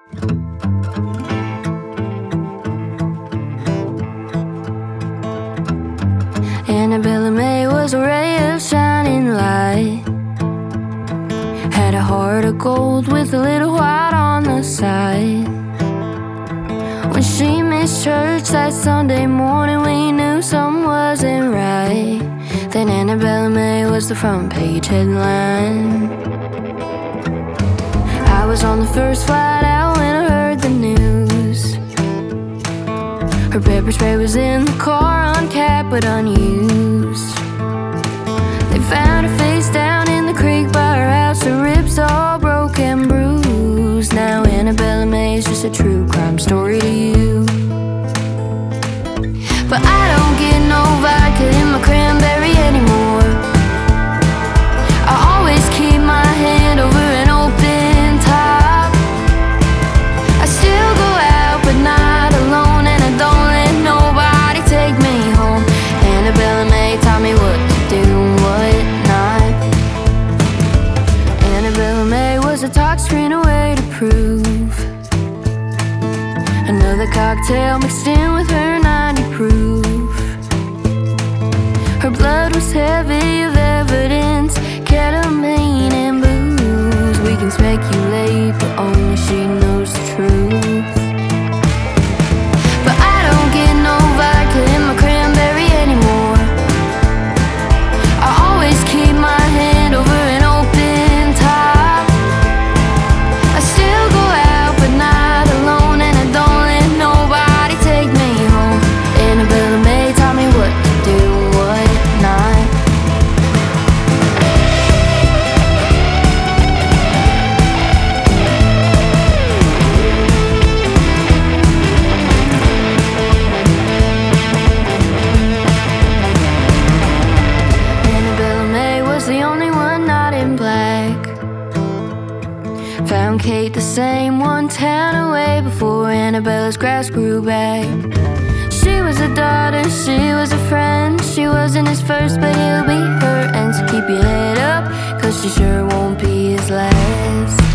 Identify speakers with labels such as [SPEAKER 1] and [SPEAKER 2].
[SPEAKER 1] Annabella May was a ray of shining light, had a heart of gold with a little white on the side. When she missed church that Sunday morning, we knew something wasn't right. Then Annabella May was the front page headline. I was on the first flight out when I heard the news. Her pepper spray was in the car, uncapped but unused. They found her face down in the creek by her house, her ribs all broke and bruised. Now Annabella May's just a true crime story to you. But I don't get no vodka in my cranberry anymore. I always keep my hand over an open top. I still go out but not alone, and I don't let nobody take me home. Annabella May taught me what to do and what not. Annabella May was a talk screen away to prove another cocktail mixed in with her 90 proof. Her blood was heavy of evidence, ketamine and booze. We can speculate, but only she knows the truth. But I don't get no vodka in my cranberry anymore. I always keep my hand over an open top. I still go out but not alone, and I don't let nobody take me home. Annabella May taught me what to do and what not. Annabella May was the only one not in black. Found Kate the same one town away before Annabella's grass grew back. She was a daughter, she was a friend. She wasn't his first, but he'll be her end. So keep your head up, 'cause she sure won't be his last.